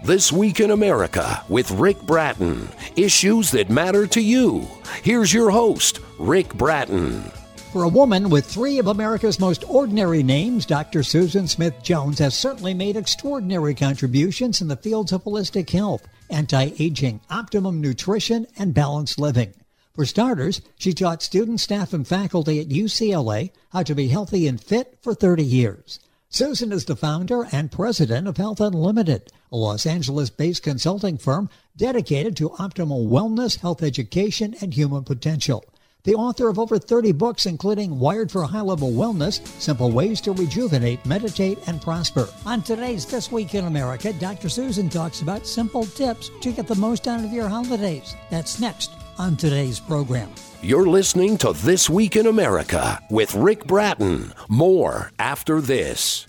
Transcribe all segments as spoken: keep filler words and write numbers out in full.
This Week in America with Rick Bratton. Issues that matter to you. Here's your host, Rick Bratton. For a woman with three of America's most ordinary names, Doctor Susan Smith Jones has certainly made extraordinary contributions in the fields of holistic health, anti-aging, optimum nutrition, and balanced living. For starters, she taught students, staff, and faculty at U C L A how to be healthy and fit for thirty years. Susan is the founder and president of Health Unlimited, a Los Angeles-based consulting firm dedicated to optimal wellness, health education, and human potential. The author of over thirty books, including Wired for High-Level Wellness, Simple Ways to Rejuvenate, Meditate, and Prosper. On today's This Week in America, Doctor Susan talks about simple tips to get the most out of your holidays. That's next on today's program. You're listening to This Week in America with Rick Bratton. More after this.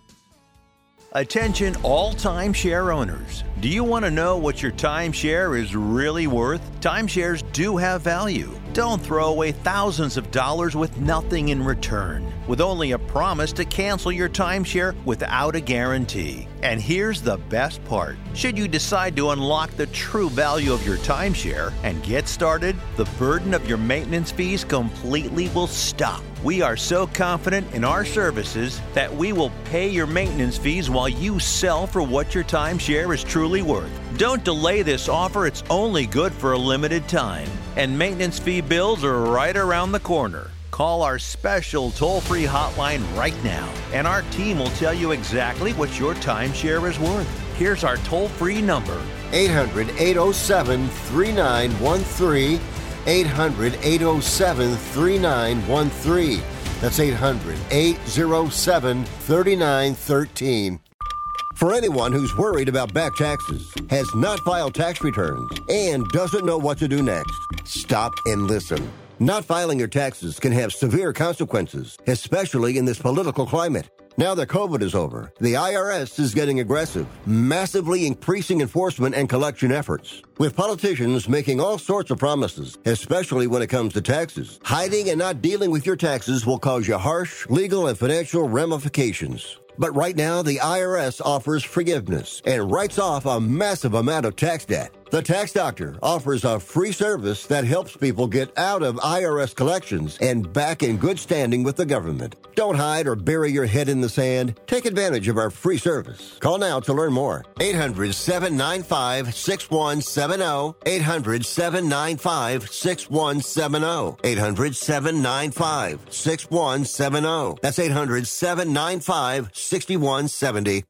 Attention all timeshare owners. Do you want to know what your timeshare is really worth? Timeshares do have value. Don't throw away thousands of dollars with nothing in return, with only a promise to cancel your timeshare without a guarantee. And here's the best part. Should you decide to unlock the true value of your timeshare and get started, the burden of your maintenance fees completely will stop. We are so confident in our services that we will pay your maintenance fees while you sell for what your timeshare is truly worth. Don't delay this offer. It's only good for a limited time. And maintenance fee bills are right around the corner. Call our special toll-free hotline right now, and our team will tell you exactly what your timeshare is worth. Here's our toll-free number. eight hundred, eight oh seven, three nine one three. eight hundred, eight oh seven, three nine one three. That's eight hundred, eight oh seven, three nine one three. For anyone who's worried about back taxes, has not filed tax returns, and doesn't know what to do next, stop and listen. Not filing your taxes can have severe consequences, especially in this political climate. Now that COVID is over, the I R S is getting aggressive, massively increasing enforcement and collection efforts. With politicians making all sorts of promises, especially when it comes to taxes, hiding and not dealing with your taxes will cause you harsh legal and financial ramifications. But right now, the I R S offers forgiveness and writes off a massive amount of tax debt. The Tax Doctor offers a free service that helps people get out of I R S collections and back in good standing with the government. Don't hide or bury your head in the sand. Take advantage of our free service. Call now to learn more. eight hundred, seven nine five, six one seven zero. eight hundred, seven nine five, six one seven zero. eight hundred, seven nine five, six one seven zero. That's eight hundred, seven nine five, six one seven zero.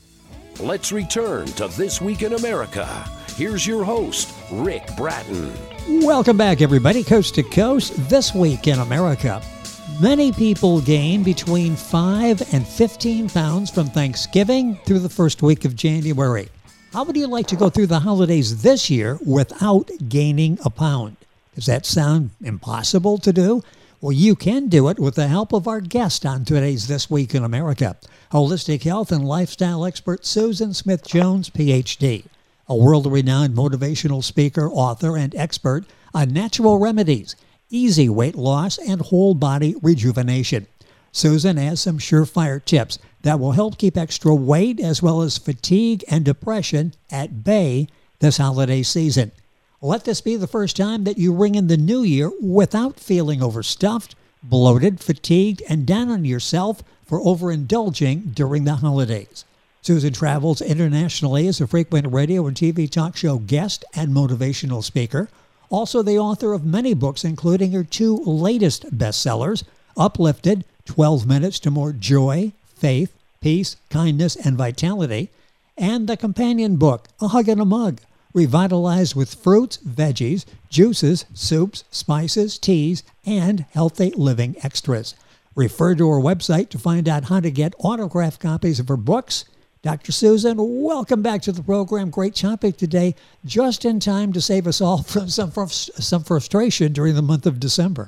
Let's return to This Week in America. Here's your host, Rick Bratton. Welcome back, everybody, coast to coast. This Week in America. Many people gain between five and fifteen pounds from Thanksgiving through the first week of January. How would you like to go through the holidays this year without gaining a pound? Does that sound impossible to do? Well, you can do it with the help of our guest on today's This Week in America, holistic health and lifestyle expert Susan Smith Jones, P H D, a world-renowned motivational speaker, author, and expert on natural remedies, easy weight loss, and whole-body rejuvenation. Susan has some surefire tips that will help keep extra weight as well as fatigue and depression at bay this holiday season. Let this be the first time that you ring in the new year without feeling overstuffed, bloated, fatigued, and down on yourself for overindulging during the holidays. Susan travels internationally as a frequent radio and T V talk show guest and motivational speaker. Also the author of many books, including her two latest bestsellers, Uplifted, twelve minutes to More Joy, Faith, Peace, Kindness, and Vitality, and the companion book, A Hug and a Mug, revitalized with fruits, veggies, juices, soups, spices, teas, and healthy living extras. Refer to her website to find out how to get autographed copies of her books. Doctor Susan, welcome back to the program. Great topic today, just in time to save us all from some, from some frustration during the month of December.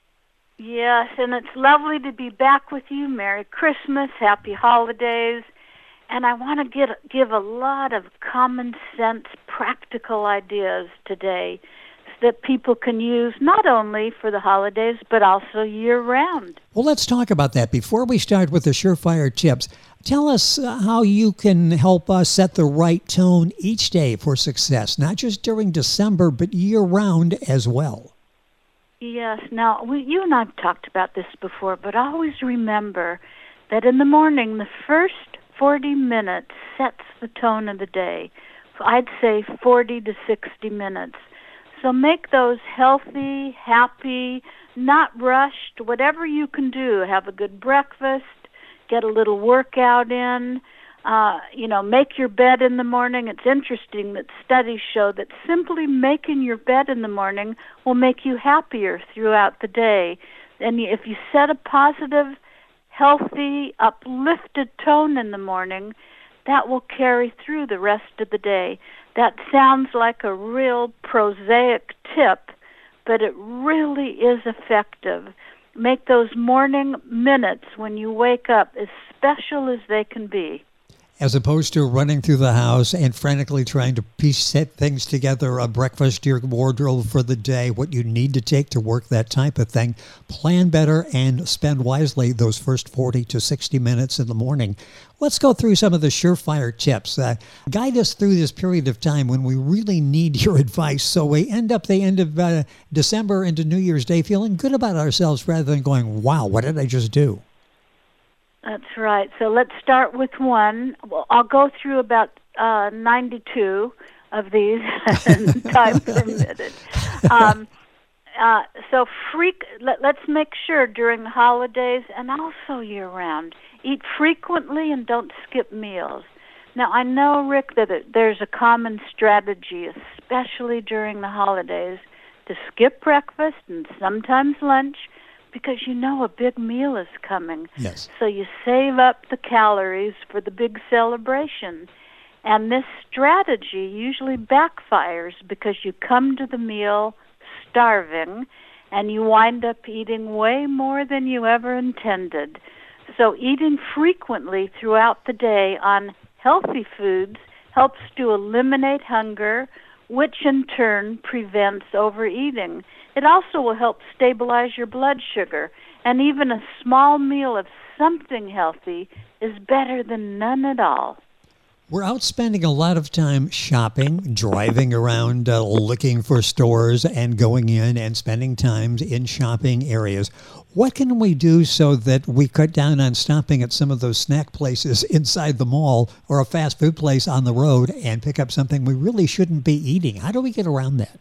Yes, and it's lovely to be back with you. Merry Christmas, Happy Holidays. And I want to get, give a lot of common sense, practical ideas today that people can use not only for the holidays, but also year-round. Well, let's talk about that. Before we start with the surefire tips, Tell us uh, how you can help us set the right tone each day for success, not just during December, but year-round as well. Yes. Now, we, you and I have talked about this before, but always remember that in the morning, the first forty minutes sets the tone of the day. I'd say forty to sixty minutes. So make those healthy, happy, not rushed, whatever you can do. Have a good breakfast, get a little workout in, uh, you know, make your bed in the morning. It's interesting that studies show that simply making your bed in the morning will make you happier throughout the day. And if you set a positive, healthy, uplifted tone in the morning, that will carry through the rest of the day. That sounds like a real prosaic tip, but it really is effective. Make those morning minutes when you wake up as special as they can be. As opposed to running through the house and frantically trying to piece set things together, a breakfast, your wardrobe for the day, what you need to take to work that type of thing. Plan better and spend wisely those first forty to sixty minutes in the morning. Let's go through some of the surefire tips. Uh, guide us through this period of time when we really need your advice so we end up the end of uh, December into New Year's Day feeling good about ourselves rather than going, wow, what did I just do? That's right. So let's start with one. Well, I'll go through about uh, ninety-two of these, time permitted. Um, uh, so freak. Let, let's make sure during the holidays and also year-round, eat frequently and don't skip meals. Now, I know, Rick, that it, there's a common strategy, especially during the holidays, to skip breakfast and sometimes lunch, because you know a big meal is coming. Yes. So you save up the calories for the big celebration. And this strategy usually backfires because you come to the meal starving and you wind up eating way more than you ever intended. So eating frequently throughout the day on healthy foods helps to eliminate hunger, which in turn prevents overeating. It also will help stabilize your blood sugar, and even a small meal of something healthy is better than none at all. We're out spending a lot of time shopping, driving around, uh, looking for stores and going in and spending time in shopping areas. What can we do so that we cut down on stopping at some of those snack places inside the mall or a fast food place on the road and pick up something we really shouldn't be eating? How do we get around that?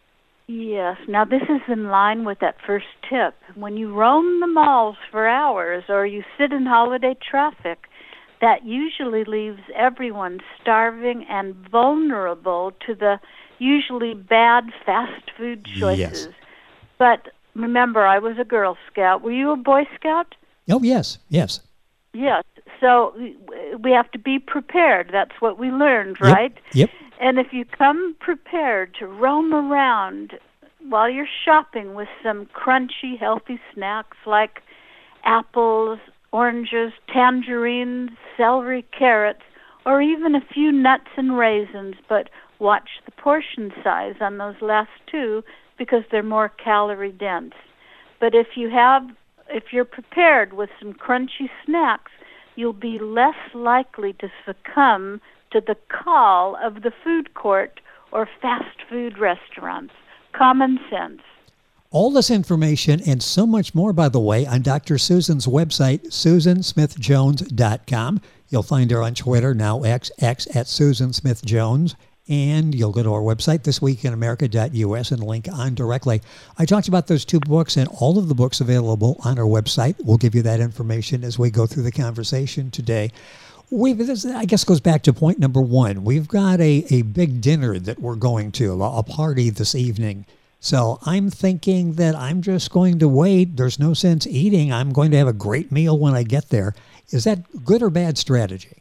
Yes. Now, this is in line with that first tip. When you roam the malls for hours or you sit in holiday traffic, that usually leaves everyone starving and vulnerable to the usually bad fast food choices. Yes. But remember, I was a Girl Scout. Were you a Boy Scout? Oh, yes, yes. Yes. So we have to be prepared. That's what we learned, right? Yep. yep. And if you come prepared to roam around while you're shopping with some crunchy, healthy snacks like apples, oranges, tangerines, celery, carrots, or even a few nuts and raisins, but watch the portion size on those last two because they're more calorie dense. But if you have, if you're prepared with some crunchy snacks, you'll be less likely to succumb to the call of the food court or fast food restaurants. Common sense. All this information and so much more, by the way, on Doctor Susan's website, susan smith jones dot com. You'll find her on Twitter, now X, X at Susan Smith Jones. And you'll go to our website, this week in america dot u s, and link on directly. I talked about those two books and all of the books available on our website. We'll give you that information as we go through the conversation today. We've, this, I guess, goes back to point number one. We've got a, a big dinner that we're going to, a party this evening. So I'm thinking that I'm just going to wait. There's no sense eating. I'm going to have a great meal when I get there. Is that good or bad strategy?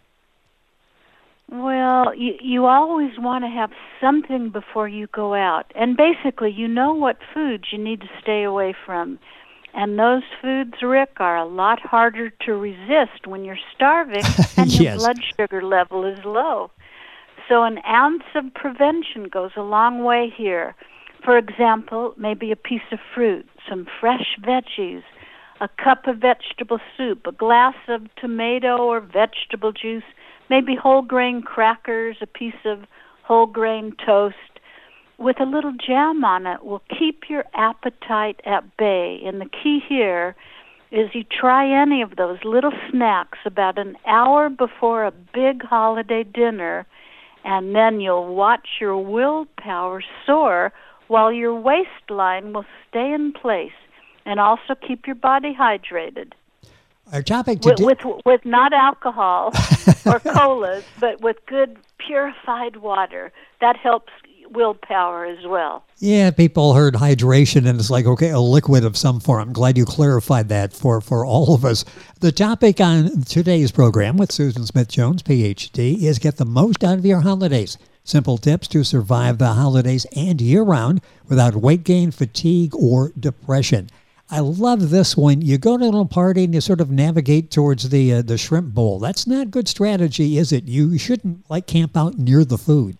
Well, you, you always want to have something before you go out. And basically, you know what foods you need to stay away from. And those foods, Rick, are a lot harder to resist when you're starving and yes. your blood sugar level is low. So an ounce of prevention goes a long way here. For example, maybe a piece of fruit, some fresh veggies, a cup of vegetable soup, a glass of tomato or vegetable juice, maybe whole grain crackers, a piece of whole grain toast with a little jam on it will keep your appetite at bay. And the key here is you try any of those little snacks about an hour before a big holiday dinner, and then you'll watch your willpower soar while your waistline will stay in place and also keep your body hydrated. Our topic With, today... with, with not alcohol or colas, but with good purified water. That helps willpower as well. Yeah, people heard hydration and it's like, okay, a liquid of some form. I'm glad you clarified that for, for all of us. The topic on today's program with Susan Smith-Jones, P H D, is get the most out of your holidays. Simple tips to survive the holidays and year-round without weight gain, fatigue, or depression. I love this one. You go to a little party and you sort of navigate towards the uh, the shrimp bowl. That's not good strategy, is it? You shouldn't like camp out near the food.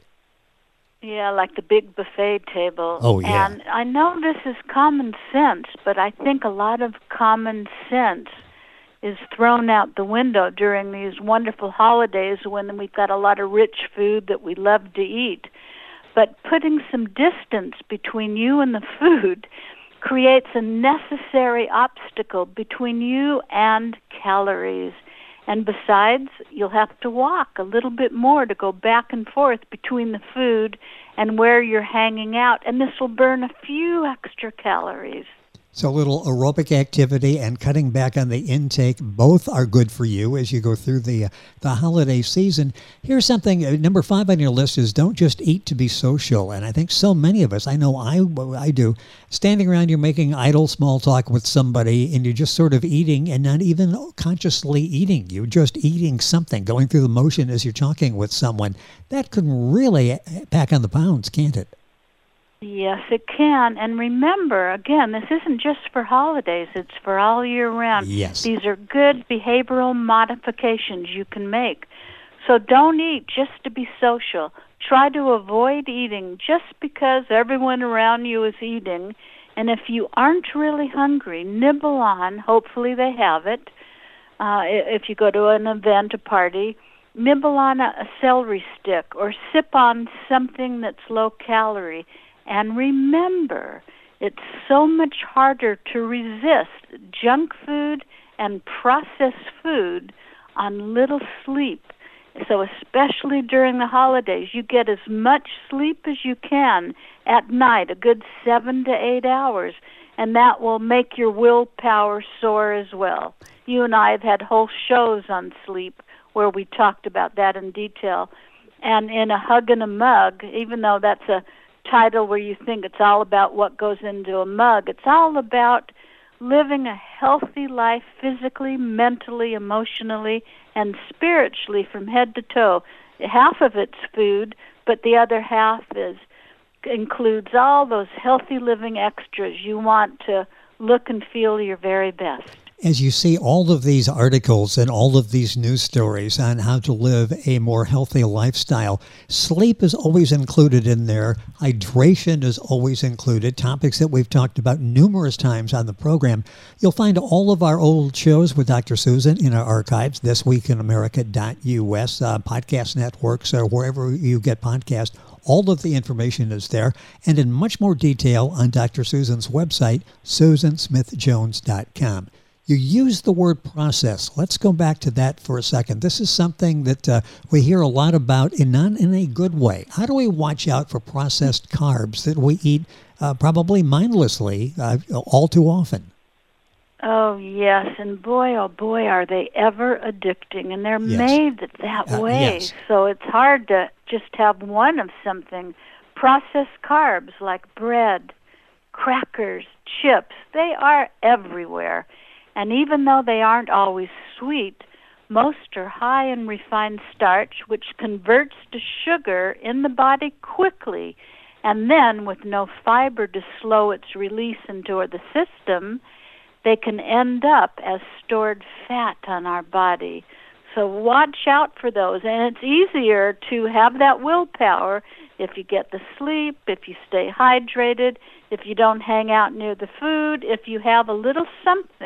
Yeah, like the big buffet table. Oh, yeah. And I know this is common sense, but I think a lot of common sense is thrown out the window during these wonderful holidays when we've got a lot of rich food that we love to eat. But putting some distance between you and the food creates a necessary obstacle between you and calories. And besides, you'll have to walk a little bit more to go back and forth between the food and where you're hanging out, and this will burn a few extra calories. So a little aerobic activity and cutting back on the intake, both are good for you as you go through the uh, the holiday season. Here's something, uh, number five on your list is don't just eat to be social. And I think so many of us, I know I, I do, standing around, you're making idle small talk with somebody and you're just sort of eating and not even consciously eating. You're just eating something, going through the motion as you're talking with someone. That can really pack on the pounds, can't it? Yes, it can. And remember, again, this isn't just for holidays. It's for all year round. Yes. These are good behavioral modifications you can make. So don't eat just to be social. Try to avoid eating just because everyone around you is eating. And if you aren't really hungry, nibble on. Hopefully they have it. Uh, if you go to an event, a party, nibble on a, a celery stick or sip on something that's low calorie. And remember, it's so much harder to resist junk food and processed food on little sleep. So especially during the holidays, you get as much sleep as you can at night, a good seven to eight hours, and that will make your willpower soar as well. You and I have had whole shows on sleep where we talked about that in detail. And in A Hug and a Mug, even though that's a title where you think it's all about what goes into a mug, it's all about living a healthy life physically, mentally, emotionally, and spiritually from head to toe. Half of it's food, but the other half is includes all those healthy living extras. You want to look and feel your very best. As you see all of these articles and all of these news stories on how to live a more healthy lifestyle, sleep is always included in there. Hydration is always included, topics that we've talked about numerous times on the program. You'll find all of our old shows with Doctor Susan in our archives, this week in america dot u s, uh, podcast networks, or wherever you get podcasts. All of the information is there, and in much more detail on Doctor Susan's website, susan smith jones dot com. You use the word process. Let's go back to that for a second. This is something that uh, we hear a lot about, and not in a good way. How do we watch out for processed carbs that we eat uh, probably mindlessly uh, all too often? Oh, yes. And boy, oh boy, are they ever addicting. And they're Yes. made that Uh, way. yes. So it's hard to just have one of something. Processed carbs like bread, crackers, chips, they are everywhere. And even though they aren't always sweet, most are high in refined starch, which converts to sugar in the body quickly. And then, with no fiber to slow its release into the system, they can end up as stored fat on our body. So watch out for those. And it's easier to have that willpower if you get the sleep, if you stay hydrated, if you don't hang out near the food, if you have a little something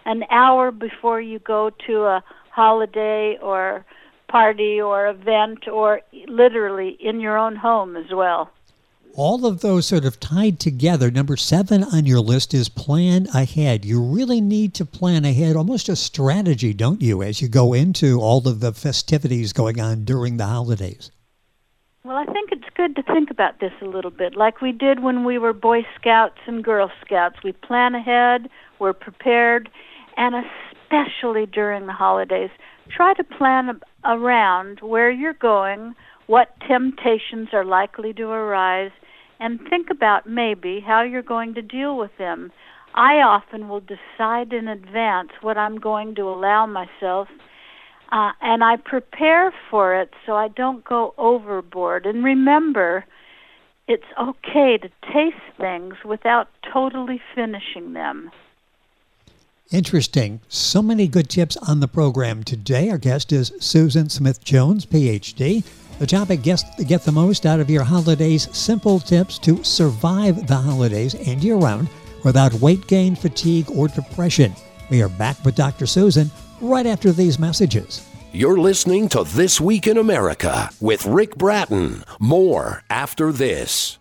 an hour before you go to a holiday or party or event, or literally in your own home as well. All of those sort of tied together. Number seven on your list is plan ahead. You really need to plan ahead, almost a strategy, don't you, as you go into all of the festivities going on during the holidays? Well, I think it's good to think about this a little bit, like we did when we were Boy Scouts and Girl Scouts. We plan ahead, we're prepared, and especially during the holidays, try to plan around where you're going, what temptations are likely to arise, and think about maybe how you're going to deal with them. I often will decide in advance what I'm going to allow myself, uh, and I prepare for it so I don't go overboard. And remember, it's okay to taste things without totally finishing them. Interesting. So many good tips on the program today. Our guest is Susan Smith-Jones, P H D. The topic, Get the Most Out of Your Holidays, simple tips to survive the holidays and year-round without weight gain, fatigue, or depression. We are back with Doctor Susan right after these messages. You're listening to This Week in America with Rick Bratton. More after this.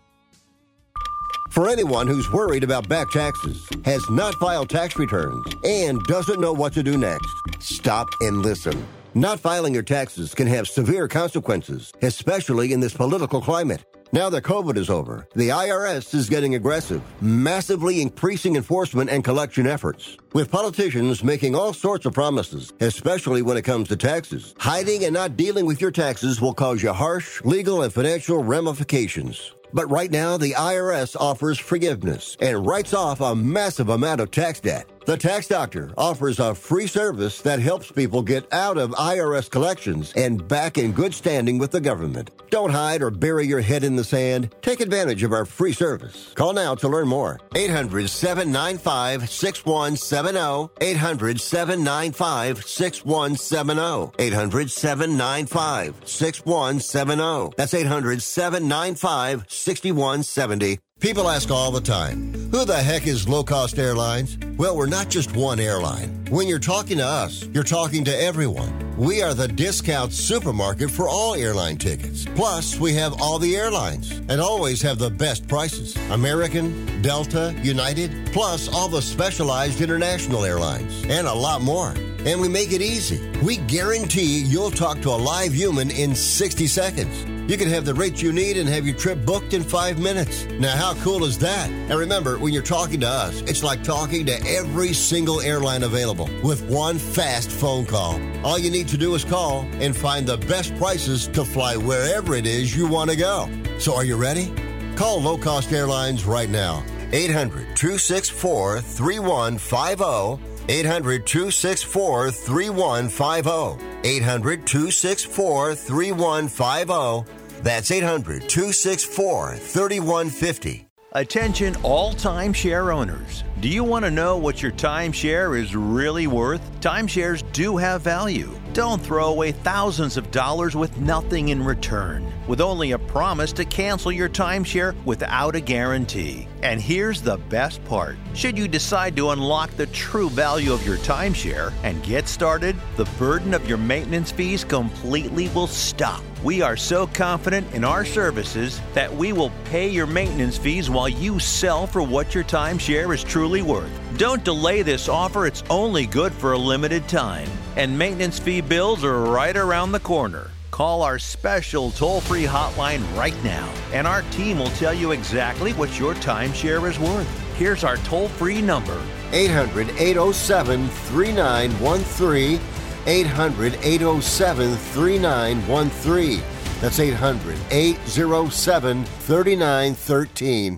For anyone who's worried about back taxes, has not filed tax returns, and doesn't know what to do next, stop and listen. Not filing your taxes can have severe consequences, especially in this political climate. Now that COVID is over, the I R S is getting aggressive, massively increasing enforcement and collection efforts. With politicians making all sorts of promises, especially when it comes to taxes, hiding and not dealing with your taxes will cause you harsh legal and financial ramifications. But right now, the I R S offers forgiveness and writes off a massive amount of tax debt. The Tax Doctor offers a free service that helps people get out of I R S collections and back in good standing with the government. Don't hide or bury your head in the sand. Take advantage of our free service. Call now to learn more. eight hundred, seven nine five, six one seven zero. eight hundred, seven nine five, six one seven zero. eight hundred, seven nine five, six one seven zero. That's eight hundred, seven nine five, six one seven zero. People ask all the time, who the heck is Low Cost Airlines? Well, we're not just one airline. When you're talking to us, you're talking to everyone. We are the discount supermarket for all airline tickets. Plus, we have all the airlines and always have the best prices. American, Delta, United, plus all the specialized international airlines and a lot more. And we make it easy. We guarantee you'll talk to a live human in sixty seconds. You can have the rates you need and have your trip booked in five minutes. Now, how cool is that? And remember, when you're talking to us, it's like talking to every single airline available with one fast phone call. All you need to do is call and find the best prices to fly wherever it is you want to go. So are you ready? Call Low Cost Airlines right now. eight hundred, two six four, three one five zero. eight hundred, two six four, three one five zero. eight hundred, two six four, three one five zero. That's eight hundred, two six four, three one five zero. Attention all timeshare owners. Do you want to know what your timeshare is really worth? Timeshares do have value. Don't throw away thousands of dollars with nothing in return, with only a promise to cancel your timeshare without a guarantee. And here's the best part. Should you decide to unlock the true value of your timeshare and get started, the burden of your maintenance fees completely will stop. We are so confident in our services that we will pay your maintenance fees while you sell for what your timeshare is truly worth. Don't delay this offer. It's only good for a limited time. And maintenance fee bills are right around the corner. Call our special toll-free hotline right now, and our team will tell you exactly what your timeshare is worth. Here's our toll-free number. eight hundred, eight oh seven, three nine one three. eight hundred, eight oh seven, three nine one three. That's eight hundred, eight oh seven, three nine one three.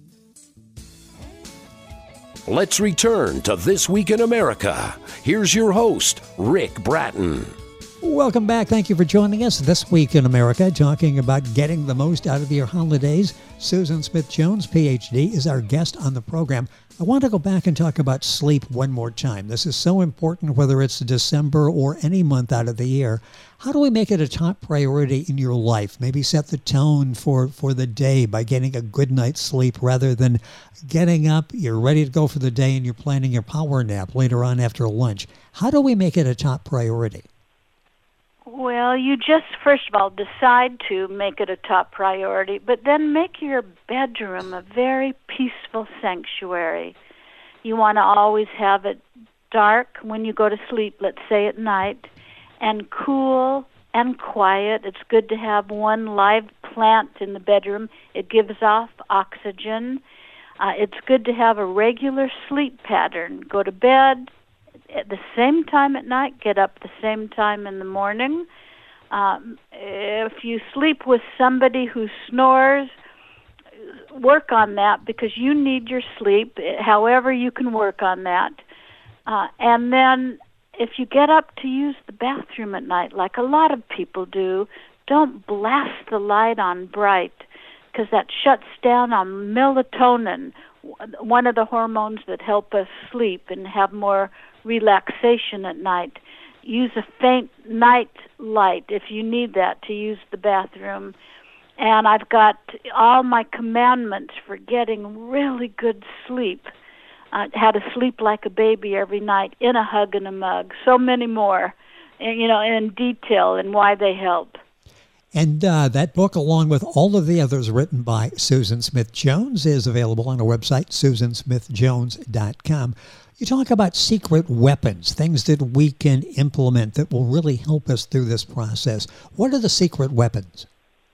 Let's return to This Week in America. Here's your host, Rick Bratton. Welcome back. Thank you for joining us this week in America, talking about getting the most out of your holidays. Susan Smith-Jones, P H D, is our guest on the program. I want to go back and talk about sleep one more time. This is so important, whether it's December or any month out of the year. How do we make it a top priority in your life? Maybe set the tone for, for the day by getting a good night's sleep rather than getting up, you're ready to go for the day, and you're planning your power nap later on after lunch. How do we make it a top priority? Well, you just, first of all, decide to make it a top priority, but then make your bedroom a very peaceful sanctuary. You want to always have it dark when you go to sleep, let's say at night, and cool and quiet. It's good to have one live plant in the bedroom. It gives off oxygen. Uh, it's good to have a regular sleep pattern. Go to bed at the same time at night, get up the same time in the morning. Um, if you sleep with somebody who snores, work on that because you need your sleep, however you can work on that. Uh, and then if you get up to use the bathroom at night, like a lot of people do, don't blast the light on bright because that shuts down on melatonin, one of the hormones that help us sleep and have more relaxation at night. Use a faint night light if you need that to use the bathroom. And I've got all my commandments for getting really good sleep. Uh, how to sleep like a baby every night, in a hug and a mug. So many more, you know, in detail and why they help. And uh, that book, along with all of the others written by Susan Smith-Jones, is available on our website, susan smith jones dot com. You talk about secret weapons, things that we can implement that will really help us through this process. What are the secret weapons?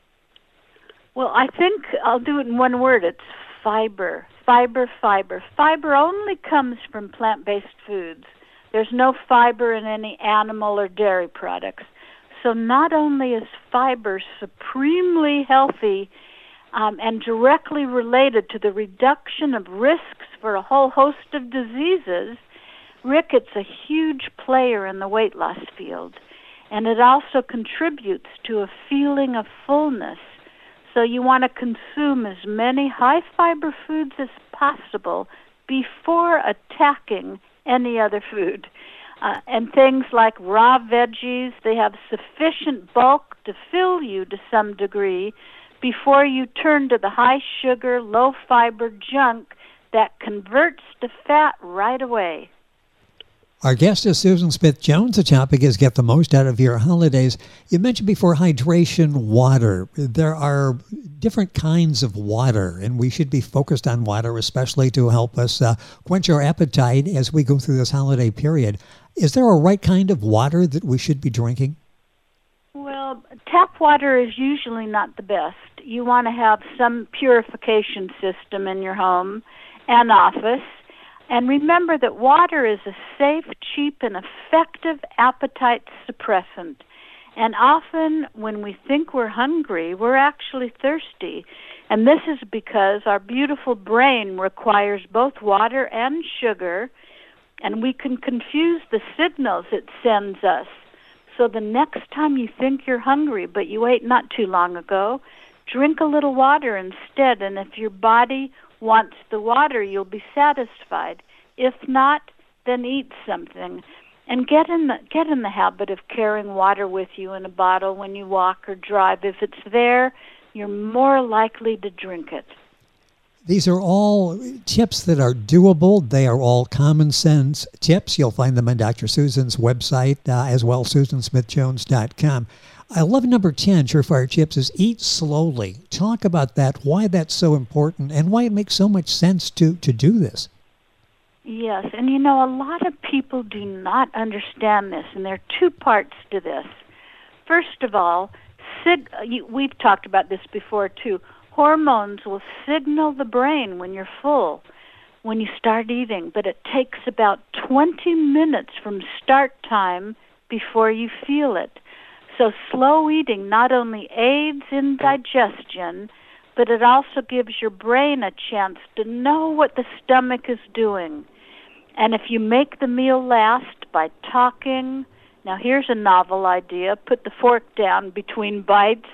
Well, I think I'll do it in one word. It's fiber. Fiber, fiber. Fiber only comes from plant-based foods. There's no fiber in any animal or dairy products. So not only is fiber supremely healthy um, and directly related to the reduction of risks for a whole host of diseases, Rick, it's a huge player in the weight loss field. And it also contributes to a feeling of fullness. So you want to consume as many high-fiber foods as possible before attacking any other food. Uh, and things like raw veggies, they have sufficient bulk to fill you to some degree before you turn to the high-sugar, low-fiber junk that converts to fat right away. Our guest is Susan Smith-Jones. The topic is Get the Most Out of Your Holidays. You mentioned before hydration, water. There are different kinds of water, and we should be focused on water, especially to help us uh, quench our appetite as we go through this holiday period. Is there a right kind of water that we should be drinking? Well, tap water is usually not the best. You want to have some purification system in your home and office. And remember that water is a safe, cheap, and effective appetite suppressant. And often when we think we're hungry, we're actually thirsty. And this is because our beautiful brain requires both water and sugar, and we can confuse the signals it sends us. So the next time you think you're hungry, but you ate not too long ago, drink a little water instead, and if your body wants the water, you'll be satisfied. If not, then eat something. And get in the get in the habit of carrying water with you in a bottle when you walk or drive. If it's there, you're more likely to drink it. These are all tips that are doable. They are all common sense tips. You'll find them on Doctor Susan's website uh, as well, susan smith jones dot com. I love number ten, Surefire Tips, is eat slowly. Talk about that, why that's so important, and why it makes so much sense to, to do this. Yes, and you know, a lot of people do not understand this, and there are two parts to this. First of all, sig- you, we've talked about this before too. Hormones will signal the brain when you're full, when you start eating, but it takes about twenty minutes from start time before you feel it. So slow eating not only aids in digestion, but it also gives your brain a chance to know what the stomach is doing. And if you make the meal last by talking, Now, here's a novel idea. Put the fork down between bites,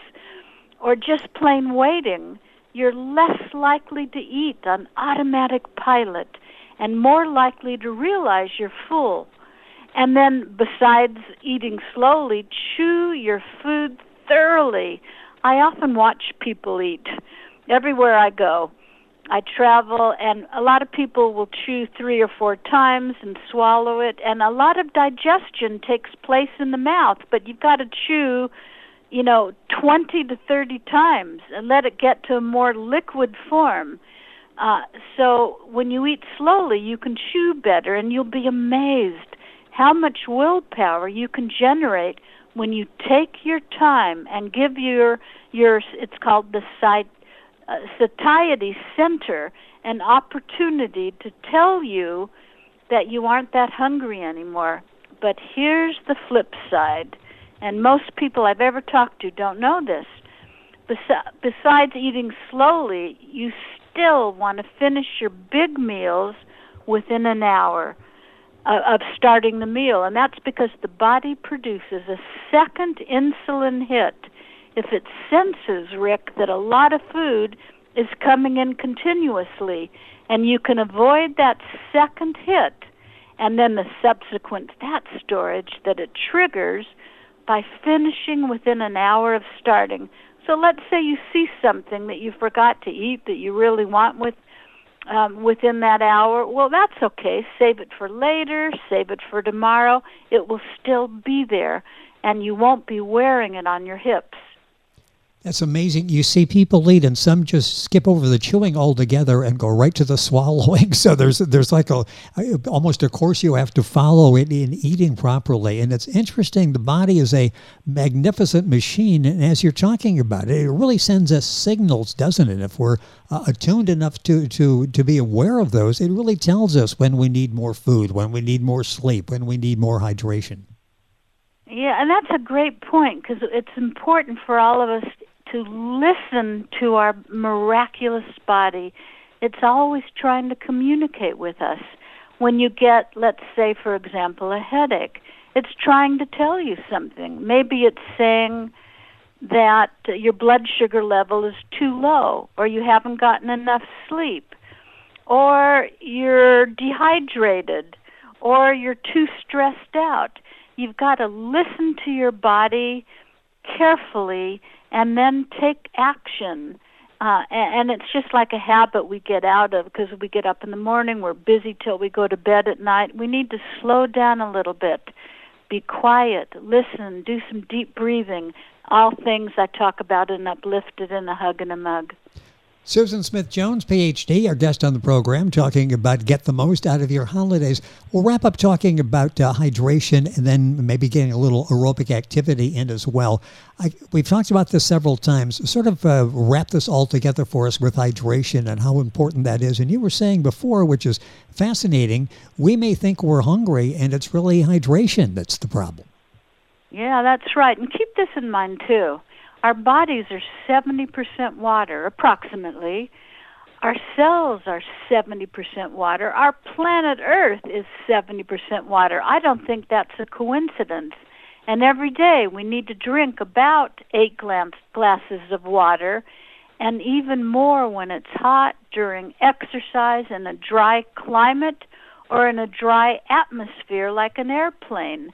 or just plain waiting. You're less likely to eat on automatic pilot and more likely to realize you're full. And then, besides eating slowly, chew your food thoroughly. I often watch people eat everywhere I go. I travel, and a lot of people will chew three or four times and swallow it, and a lot of digestion takes place in the mouth, but you've got to chew, you know, twenty to thirty times and let it get to a more liquid form. Uh, so when you eat slowly, you can chew better, and you'll be amazed how much willpower you can generate when you take your time and give your, your it's called the sight, Uh, satiety center an opportunity to tell you that you aren't that hungry anymore. But here's the flip side, and most people I've ever talked to don't know this. Bes- besides eating slowly, you still want to finish your big meals within an hour uh, of starting the meal, and that's because the body produces a second insulin hit if it senses, Rick, that a lot of food is coming in continuously, and you can avoid that second hit and then the subsequent fat storage that it triggers by finishing within an hour of starting. So let's say you see something that you forgot to eat that you really want with um, within that hour. Well, that's okay. Save it for later. Save it for tomorrow. It will still be there, and you won't be wearing it on your hips. That's amazing. You see people eat, and some just skip over the chewing altogether and go right to the swallowing. So there's there's like a almost a course you have to follow in, in eating properly. And it's interesting. The body is a magnificent machine, and as you're talking about it, it really sends us signals, doesn't it? If we're uh, attuned enough to, to, to be aware of those, it really tells us when we need more food, when we need more sleep, when we need more hydration. Yeah, and that's a great point, because it's important for all of us to listen to our miraculous body. It's always trying to communicate with us. When you get, let's say, for example, a headache, it's trying to tell you something. Maybe it's saying that your blood sugar level is too low, or you haven't gotten enough sleep, or you're dehydrated, or you're too stressed out. You've got to listen to your body carefully and then take action. Uh, and, and it's just like a habit we get out of, because we get up in the morning, we're busy till we go to bed at night. We need to slow down a little bit, be quiet, listen, do some deep breathing, all things I talk about in Uplifted in a Hug and a Mug. Susan Smith-Jones, P H D, our guest on the program, talking about get the most out of your holidays. We'll wrap up talking about uh, hydration and then maybe getting a little aerobic activity in as well. I, we've talked about this several times. Sort of uh, wrap this all together for us with hydration and how important that is. And you were saying before, which is fascinating, we may think we're hungry, and it's really hydration that's the problem. Yeah, that's right. And keep this in mind, too. Our bodies are seventy percent water, approximately. Our cells are seventy percent water. Our planet Earth is seventy percent water. I don't think that's a coincidence. And every day we need to drink about eight glasses of water, and even more when it's hot, during exercise, in a dry climate, or in a dry atmosphere like an airplane.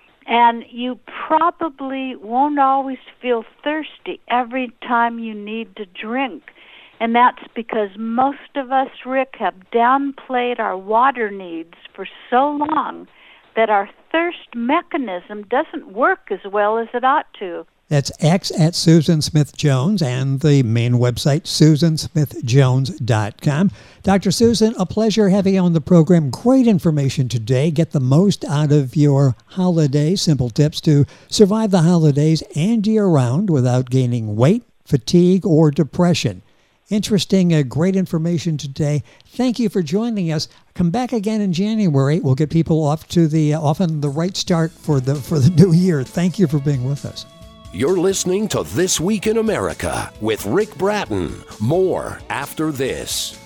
And you probably won't always feel thirsty every time you need to drink. And that's because most of us, Rick, have downplayed our water needs for so long that our thirst mechanism doesn't work as well as it ought to. That's X at Susan Smith-Jones and the main website, susan smith jones dot com. Doctor Susan, a pleasure having you on the program. Great information today. Get the most out of your holidays. Simple tips to survive the holidays and year-round without gaining weight, fatigue, or depression. Interesting, uh, great information today. Thank you for joining us. Come back again in January. We'll get people off to the uh, often the right start for the for the new year. Thank you for being with us. You're listening to This Week in America with Rick Bratton. More after this.